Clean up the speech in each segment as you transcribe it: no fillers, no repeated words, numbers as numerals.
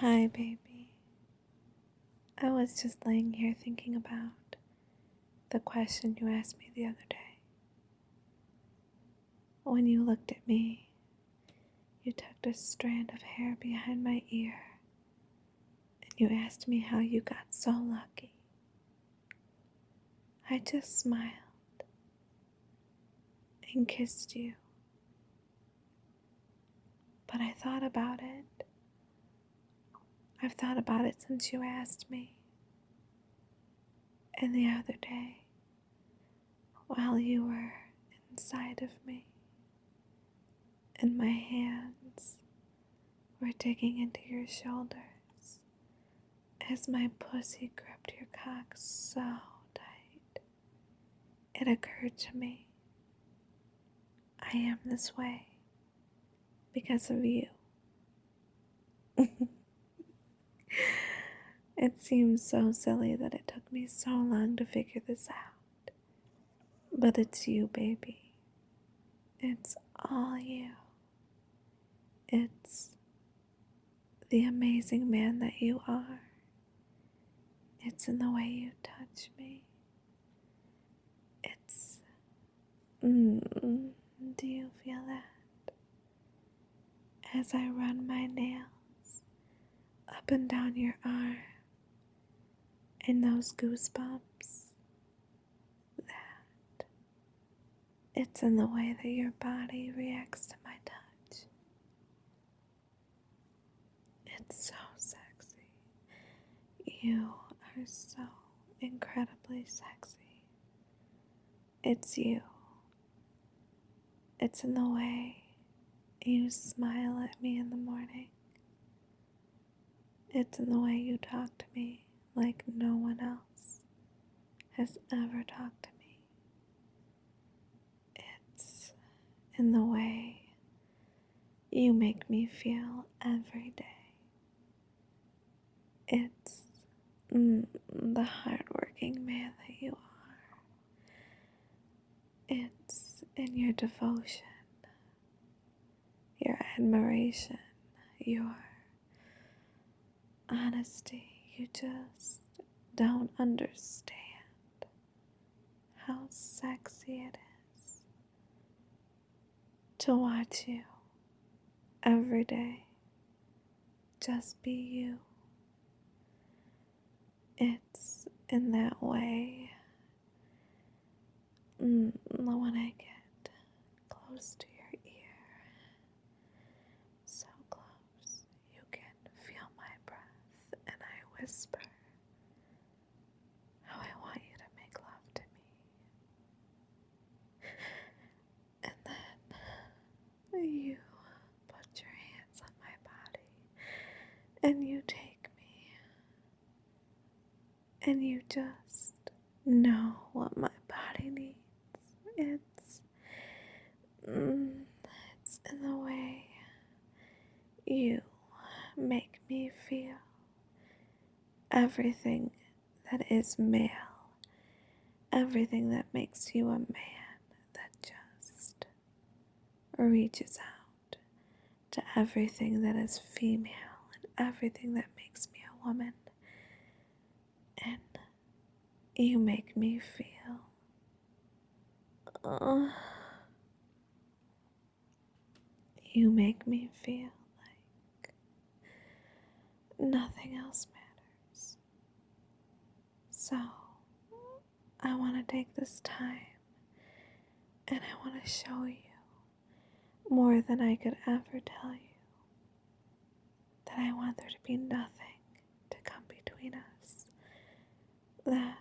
Hi, baby. I was just laying here thinking about the question you asked me the other day. When you looked at me, you tucked a strand of hair behind my ear and you asked me how you got so lucky. I just smiled and kissed you. But I thought about it. I've thought about it since you asked me. And the other day, while you were inside of me, and my hands were digging into your shoulders as my pussy gripped your cock so tight, it occurred to me, I am this way because of you. It seems so silly that it took me so long to figure this out. But it's you, baby. It's all you. It's the amazing man that you are. It's in the way you touch me. It's... do you feel that? As I run my nails up and down your arm, and those goosebumps, that it's in the way that your body reacts to my touch. It's so sexy. You are so incredibly sexy. It's you. It's in the way you smile at me in the morning. It's in the way you talk to me like no one else has ever talked to me. It's in the way you make me feel every day. It's the hardworking man that you are. It's in your devotion, your admiration, your honesty. You just don't understand how sexy it is to watch you every day just be you. It's in that way when I get close to your ear, so close you can feel my breath, and I whisper how I want you to make love to me. And then you put your hands on my body and you take me and you just know what my body needs. It's in the way you make me feel everything that is male, everything that makes you a man, that just reaches out to everything that is female and everything that makes me a woman. And you make me feel you make me feel like nothing else matters. So I want to take this time and I want to show you more than I could ever tell you that I want there to be nothing to come between us, that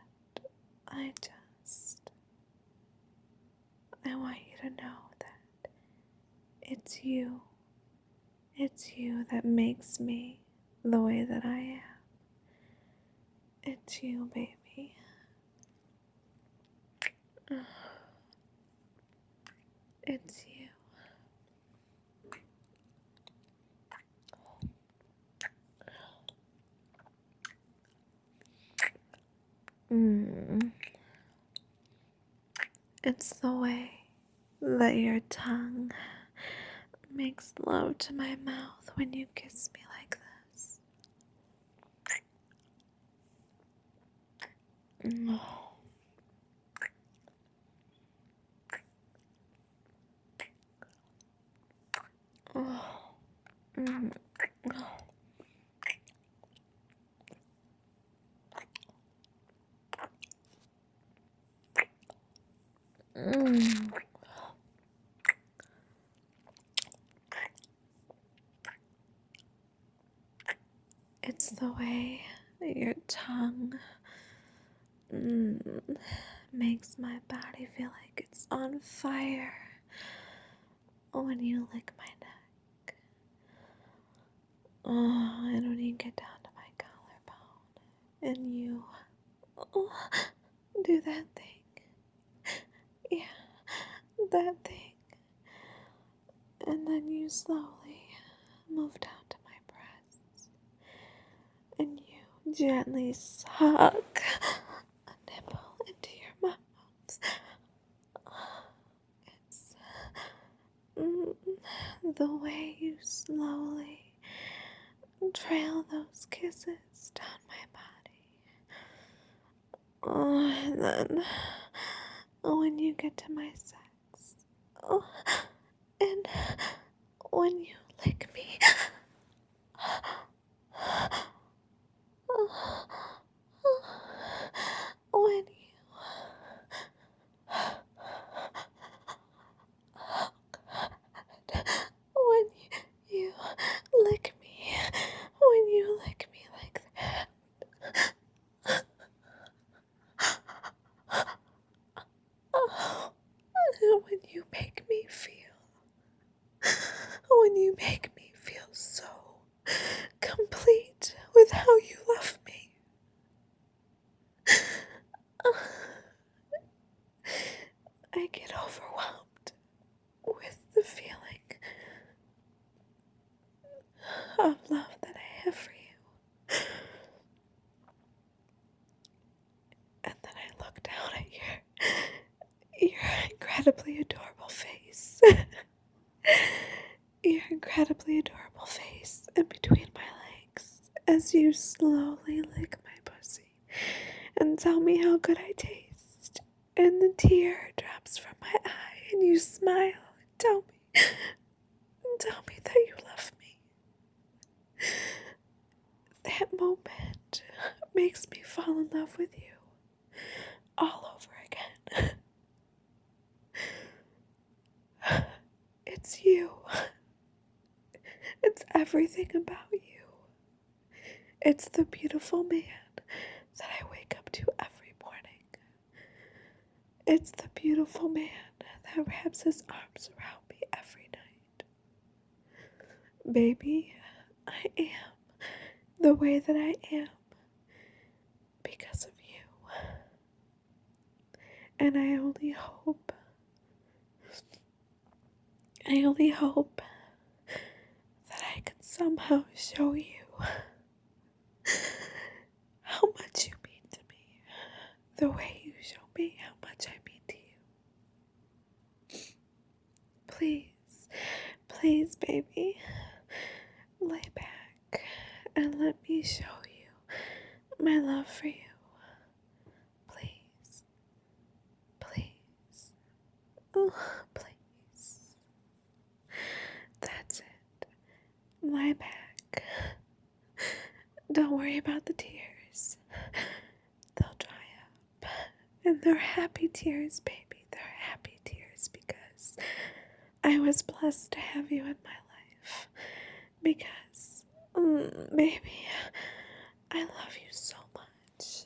I want you to know that it's you that makes me the way that I am. It's you, baby. It's you. It's the way that your tongue makes love to my mouth when you kiss me like this. Oh. Oh. Mm. Mm. It's the way your tongue makes my body feel like it's on fire when you lick my neck. Oh, and when you get down to my collarbone and you do that thing. Yeah, that thing. And then you slowly move down to my breasts and you gently suck a nipple into your mouth. It's the way you slowly trail those kisses down my body. Oh, and then when you get to my sex, oh, and when you lick me, when you when you lick me, when you lick me like that. Oh, when you make me feel so complete with how you love me. I get overwhelmed with the feeling of love that I have for you. And then I look down at your incredibly adorable face. Your incredibly adorable face in between my legs as you slowly lick my pussy and tell me how good I taste. And the tear drops from my eye and you smile and tell me that you love me. That moment makes me fall in love with you all over again. It's you. It's everything about you. It's the beautiful man that I wake up to every morning. It's the beautiful man that wraps his arms around me every night. Baby, I am the way that I am because of you. And I only hope that I can somehow show you how much you mean to me, the way you show me how much I mean to you. Please, please, baby, lay back and let me show you my love for you. Please, please, oh, please. That's it. Lie back. Don't worry about the tears. They'll dry up. And they're happy tears, baby. They're happy tears because I was blessed to have you in my life. Because, baby, I love you so much.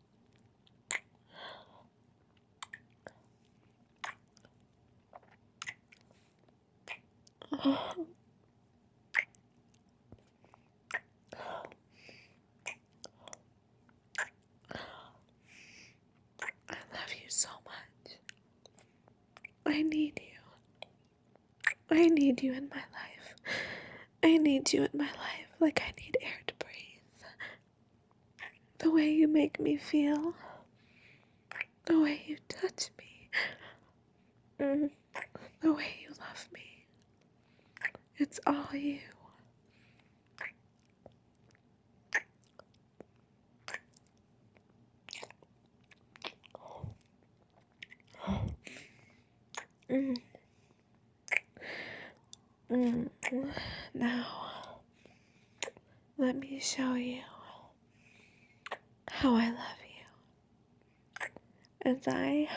Oh. I love you so much. I need you. I need you in my life. I need you in my life like I need air to breathe. The way you make me feel. The way you touch me. The way you love me. It's all you. Mm. Mm. Now, let me show you how I love you as I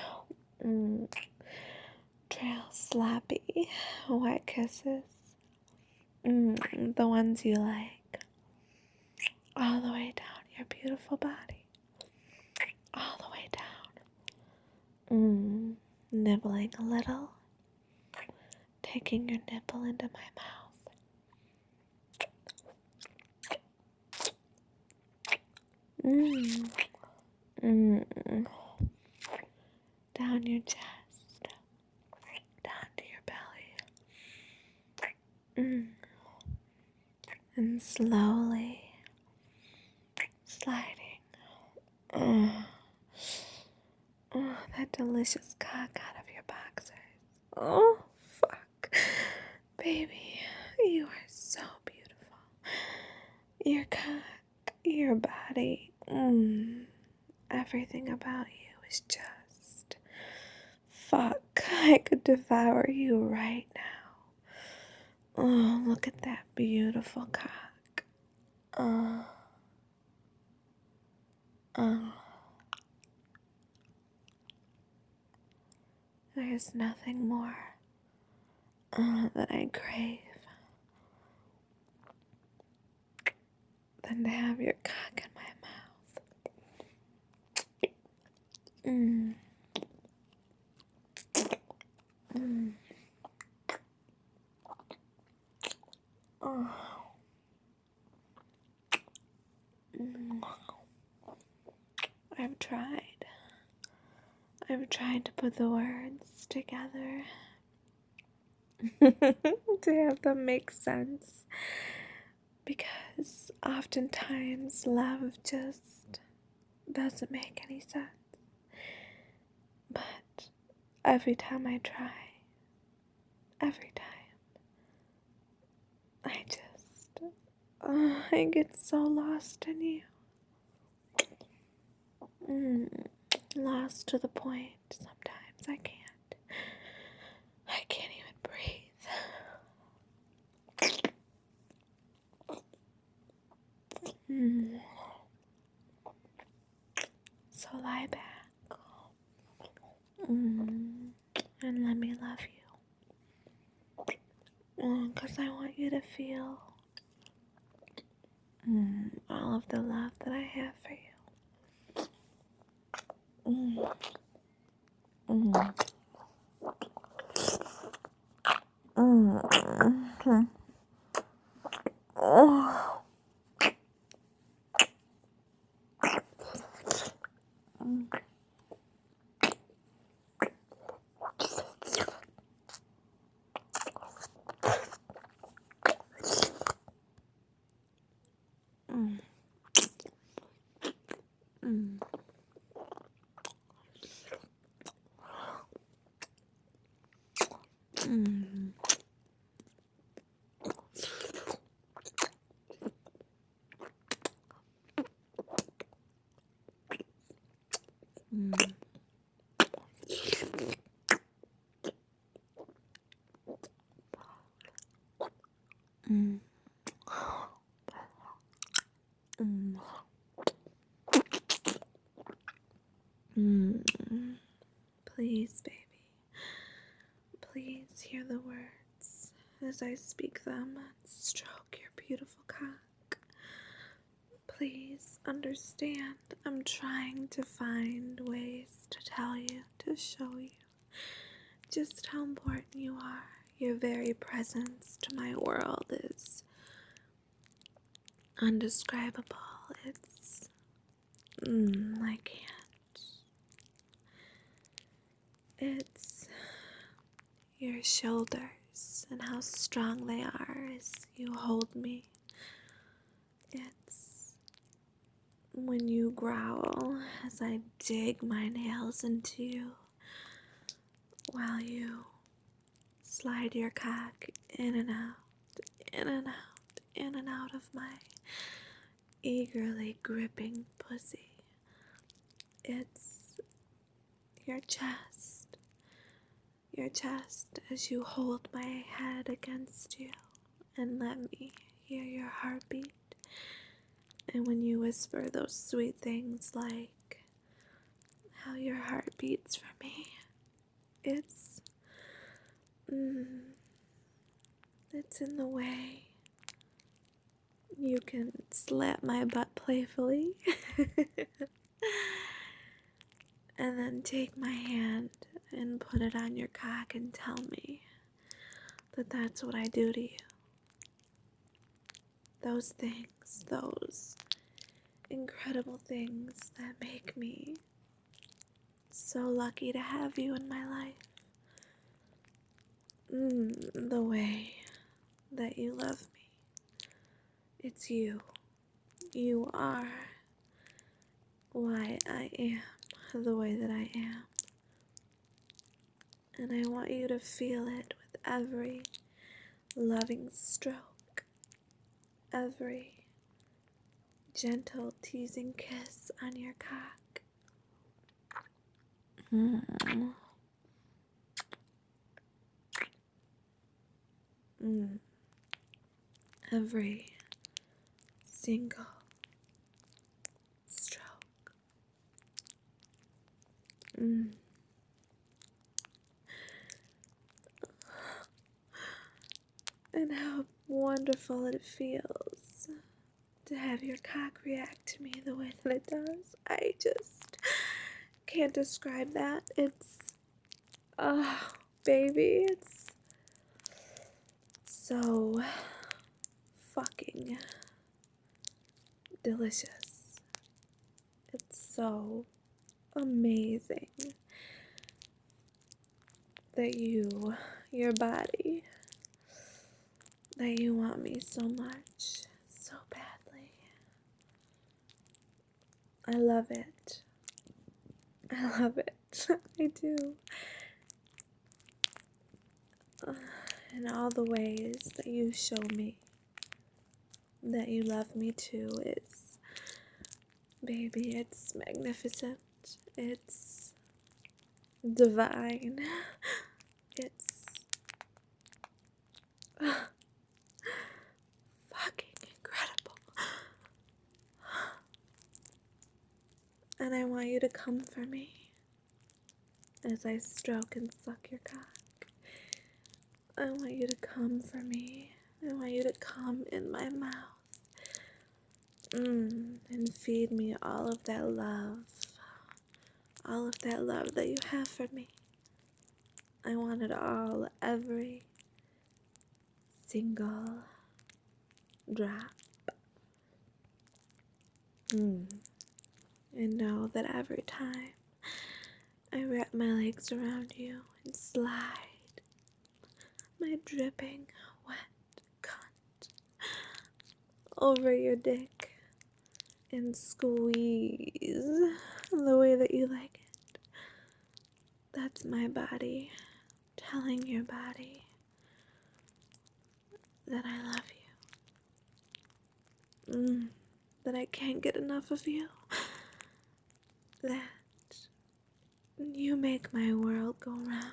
trail sloppy, wet kisses, the ones you like, all the way down your beautiful body, all the way down, nibbling a little, taking your nipple into my mouth. Down your chest, down to your belly, and slowly sliding. That delicious cock out of your boxers. Oh, fuck. Baby, you are so beautiful. Your cock, your body, everything about you is just... Fuck, I could devour you right now. Oh, look at that beautiful cock. Oh. There's nothing more that I crave than to have your cock in my mouth. Oh. I've tried. I've tried to put the words together to have them make sense, because oftentimes love just doesn't make any sense. But every time I try, every time, I get so lost in you. Lost to the point sometimes I can't even breathe. So lie back, and let me love you. 'Cause I want you to feel all of the love that I have for you. Oh. Please, baby, please hear the words as I speak them and stroke your beautiful cock. Please understand, I'm trying to find ways to tell you, to show you just how important you are. Your very presence to my world is undescribable. It's, I can't. It's your shoulders and how strong they are as you hold me. It's when you growl as I dig my nails into you while you slide your cock in and out, in and out, in and out of my eagerly gripping pussy. It's your chest, your chest as you hold my head against you and let me hear your heartbeat. And when you whisper those sweet things like how your heart beats for me, it's in the way you can slap my butt playfully and then take my hand and put it on your cock and tell me that that's what I do to you. Those things, those incredible things that make me so lucky to have you in my life. The way that you love me. It's you. You are why I am the way that I am. And I want you to feel it with every loving stroke, every gentle teasing kiss on your cock. Every single stroke. And how wonderful it feels to have your cock react to me the way that it does. I just can't describe that. It's, oh, baby, it's so fucking delicious. It's so amazing that your body, that you want me so much, so badly. I love it. I love it. I do. And all the ways that you show me that you love me too is, baby, it's magnificent. It's divine. It's fucking incredible. And I want you to come for me as I stroke and suck your cock. I want you to come for me. I want you to come in my mouth. And feed me all of that love. All of that love that you have for me. I want it all, every single drop. And know that every time I wrap my legs around you and slide my dripping wet cunt over your dick and squeeze the way that you like it, that's my body telling your body that I love you. That I can't get enough of you. That you make my world go round.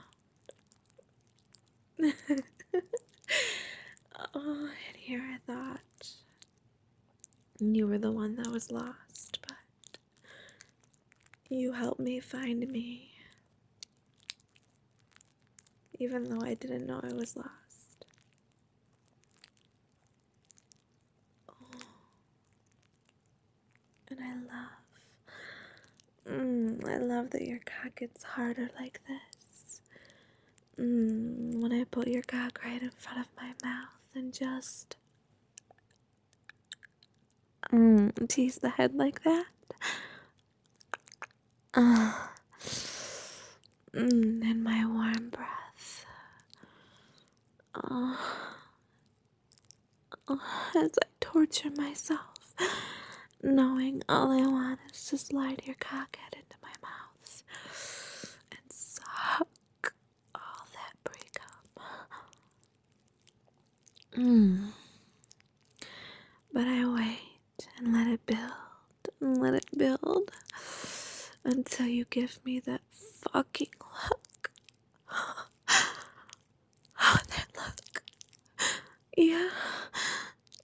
Oh, and here I thought you were the one that was lost, but you helped me find me, even though I didn't know I was lost. Oh, and I love that your cock gets harder like this. When I put your cock right in front of my mouth and just tease the head like that. And my warm breath. As I torture myself, knowing all I want is to slide your cockhead into my mouth and suck all that pre-cum. But I wait and let it build and let it build until you give me that fucking look.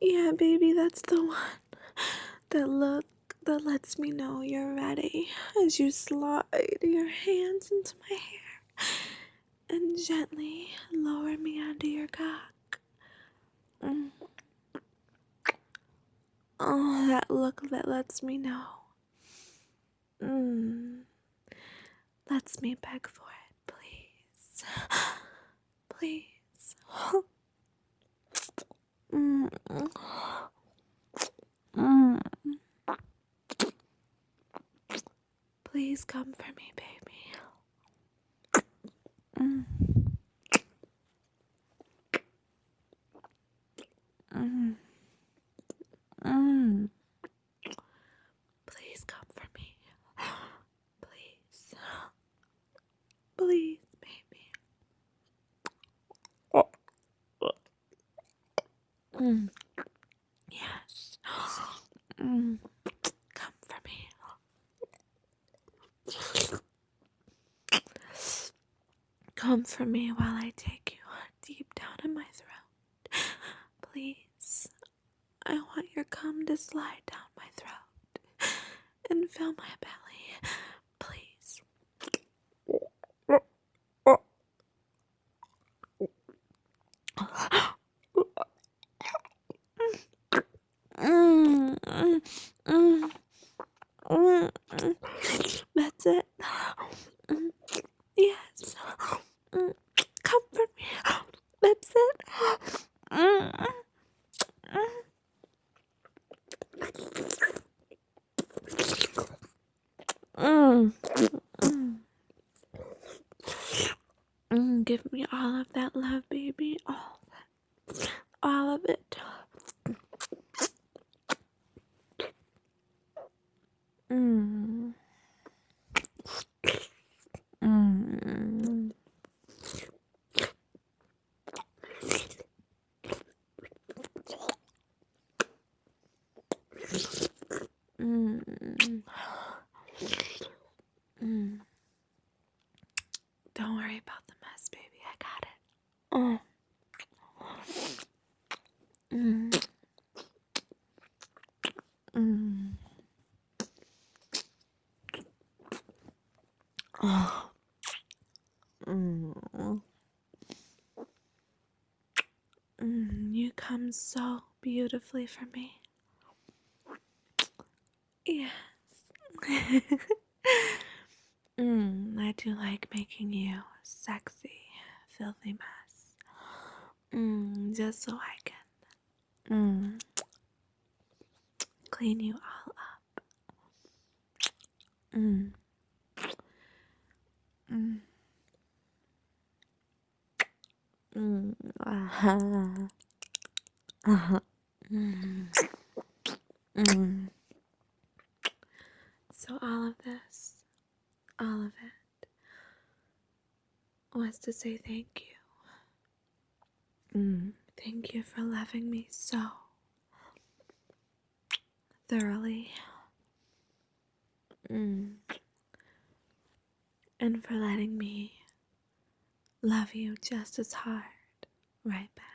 Yeah, baby, that's the one. That look that lets me know you're ready as you slide your hands into my hair and gently lower me under your cock. Mm. Oh, that look that lets me know. Lets me beg for it, please. Please. Mm. Mm. Please come for me, baby. Mm. Mm. Mm. Please come for me. Please. Please, baby. Mm. Yes. Mm. Come for me. Come for me while I take you deep down in my throat. Please. I want your cum to slide down my throat and fill my belly. Please. Mm, mm, mm, mm. That's it. Mm, yes. Mm, comfort me. That's it. Mm, mm, mm, give me all of that love, baby. All of it. Mm, mm, mm, mm. Don't worry about the mess, baby. I got it. Oh. Mm, mm. Oh. Mm. You come so beautifully for me. Yes. I do like making you a sexy, filthy mess. Just so I can clean you all up. Mm, mm, uh-huh, uh-huh, mm, mm. So all of it, was to say thank you. Thank you for loving me so thoroughly. Mm, and for letting me love you just as hard right back.